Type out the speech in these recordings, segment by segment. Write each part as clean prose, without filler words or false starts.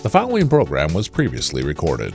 The following program was previously recorded.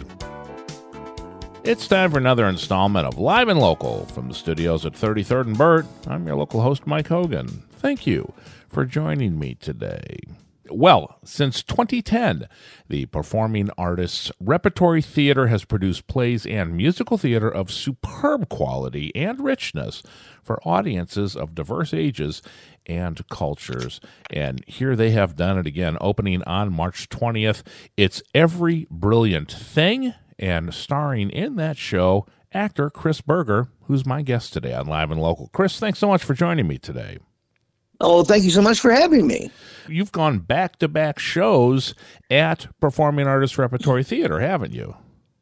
It's time for another installment of Live and Local from the studios at 33rd and Burt. I'm your local host, Mike Hogan. Thank you for joining me today. Well, since 2010, the Performing Artists Repertory Theater has produced plays and musical theater of superb quality and richness for audiences of diverse ages and cultures. And here they have done it again, opening on March 20th. It's Every Brilliant Thing, and starring in that show, actor Chris Berger, who's my guest today on Live and Local. Chris, thanks so much for joining me today. Oh, thank you so much for having me. You've gone back-to-back shows at Performing Artists Repertory Theater, haven't you?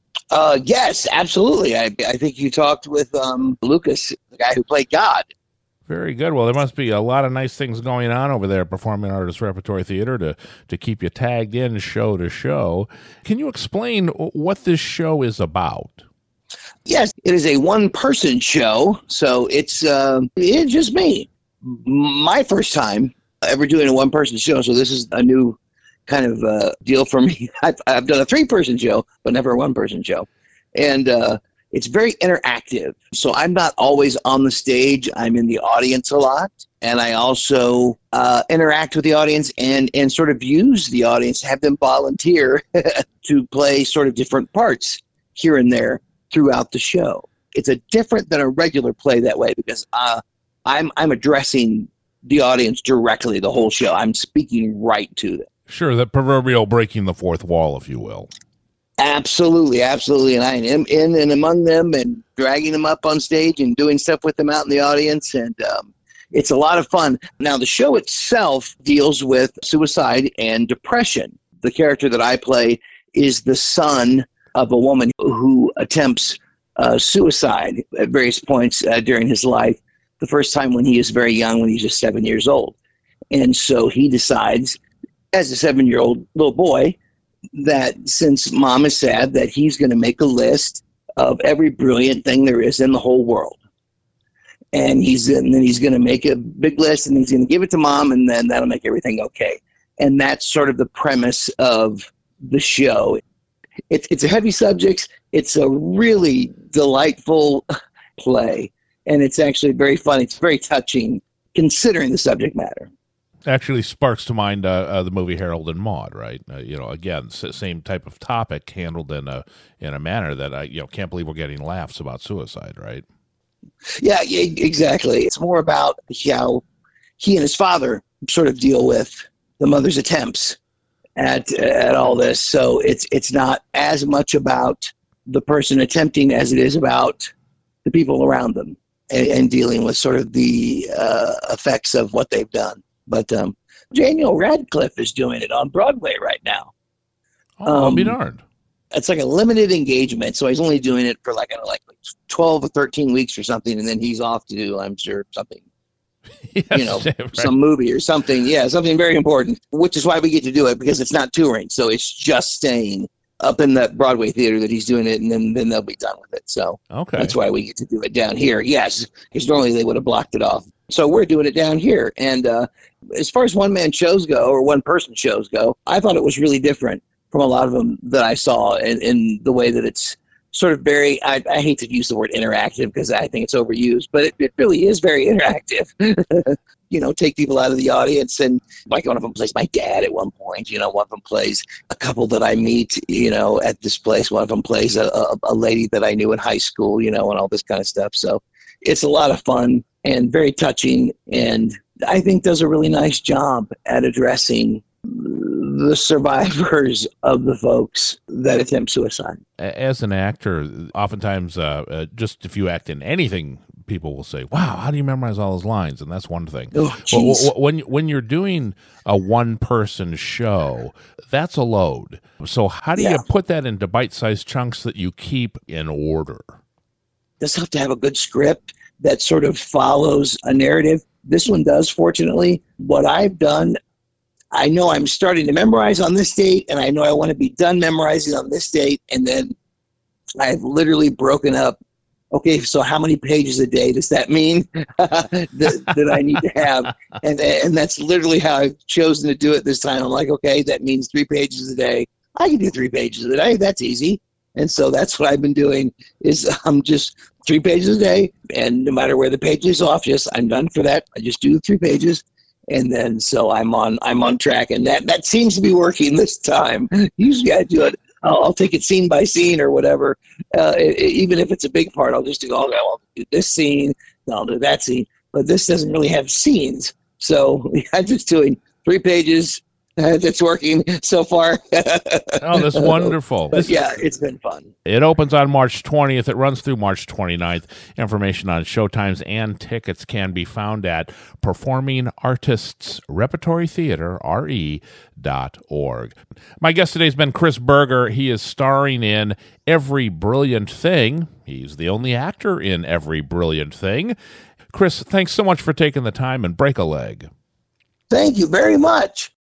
Yes, absolutely. I think you talked with Lucas, the guy who played God. Very good. Well, there must be a lot of nice things going on over there at Performing Artists Repertory Theater to keep you tagged in show to show. Can you explain what this show is about? Yes, it is a one-person show, so it's just me. My first time ever doing a one-person show, so this is a new kind of deal for me. I've done a three-person show, but never a one-person show. And it's very interactive. So I'm not always on the stage. I'm in the audience a lot. And I also interact with the audience and sort of use the audience, have them volunteer to play sort of different parts here and there throughout the show. It's a different than a regular play that way because I'm addressing the audience directly the whole show. I'm speaking right to them. Sure, the proverbial breaking the fourth wall, if you will. Absolutely, absolutely. And I am in and among them and dragging them up on stage and doing stuff with them out in the audience. And it's a lot of fun. Now, the show itself deals with suicide and depression. The character that I play is the son of a woman who attempts suicide at various points during his life. The first time when he is very young, when he's just 7 years old. And so he decides, as a 7-year-old little boy, that since mom is sad, that he's going to make a list of every brilliant thing there is in the whole world. And then he's going to make a big list, and he's going to give it to mom, and then that'll make everything okay. And that's sort of the premise of the show. It's a heavy subject. It's a really delightful play. And it's actually very fun. It's very touching, considering the subject matter. Actually sparks to mind the movie Harold and Maude, right? Again, same type of topic handled in a manner that I can't believe we're getting laughs about suicide, right? Yeah, exactly. It's more about how he and his father sort of deal with the mother's attempts at all this. So it's not as much about the person attempting as it is about the people around them. And dealing with sort of the effects of what they've done. But Daniel Radcliffe is doing it on Broadway right now. Oh, I'll be darned. It's like a limited engagement, so he's only doing it for like 12 or 13 weeks or something, and then he's off to do, I'm sure, something, yes, right. Some movie or something. Yeah, something very important, which is why we get to do it, because it's not touring, so it's just staying up in that Broadway theater that he's doing it, and then they'll be done with it. So okay. That's why we get to do it down here. Yes, because normally they would have blocked it off. So we're doing it down here. And as far as one-man shows go, or one-person shows go, I thought it was really different from a lot of them that I saw in the way that it's sort of very, I hate to use the word interactive because I think it's overused, but it really is very interactive. Take people out of the audience, and like one of them plays my dad at one point, one of them plays a couple that I meet, at this place. One of them plays a lady that I knew in high school, and all this kind of stuff. So it's a lot of fun and very touching, and I think does a really nice job at addressing the survivors of the folks that attempt suicide. As an actor, oftentimes, just if you act in anything, people will say, wow, how do you memorize all those lines? And that's one thing. Oh, when you're doing a one-person show, that's a load. So how do you put that into bite-sized chunks that you keep in order? Does have to have a good script that sort of follows a narrative. This one does, fortunately. What I've done, I know I'm starting to memorize on this date, and I know I want to be done memorizing on this date, and then I've literally broken up, okay, so how many pages a day does that mean that I need to have? And that's literally how I've chosen to do it this time. I'm like, okay, that means 3 pages a day. I can do 3 pages a day. That's easy. And so that's what I've been doing is I'm just 3 pages a day. And no matter where the page is off, I'm done for that. I just do 3 pages. And then so I'm on track. And that seems to be working this time. Usually I do it. I'll take it scene by scene or whatever. Even if it's a big part, I'll just I'll do this scene, I'll do that scene. But this doesn't really have scenes. So I'm just doing 3 pages. That's working so far. Oh, that's wonderful. But yeah, it's been fun. It opens on March 20th. It runs through March 29th. Information on showtimes and tickets can be found at Performing Artists Repertory Theater, RE.org. My guest today has been Chris Berger. He is starring in Every Brilliant Thing. He's the only actor in Every Brilliant Thing. Chris, thanks so much for taking the time and break a leg. Thank you very much.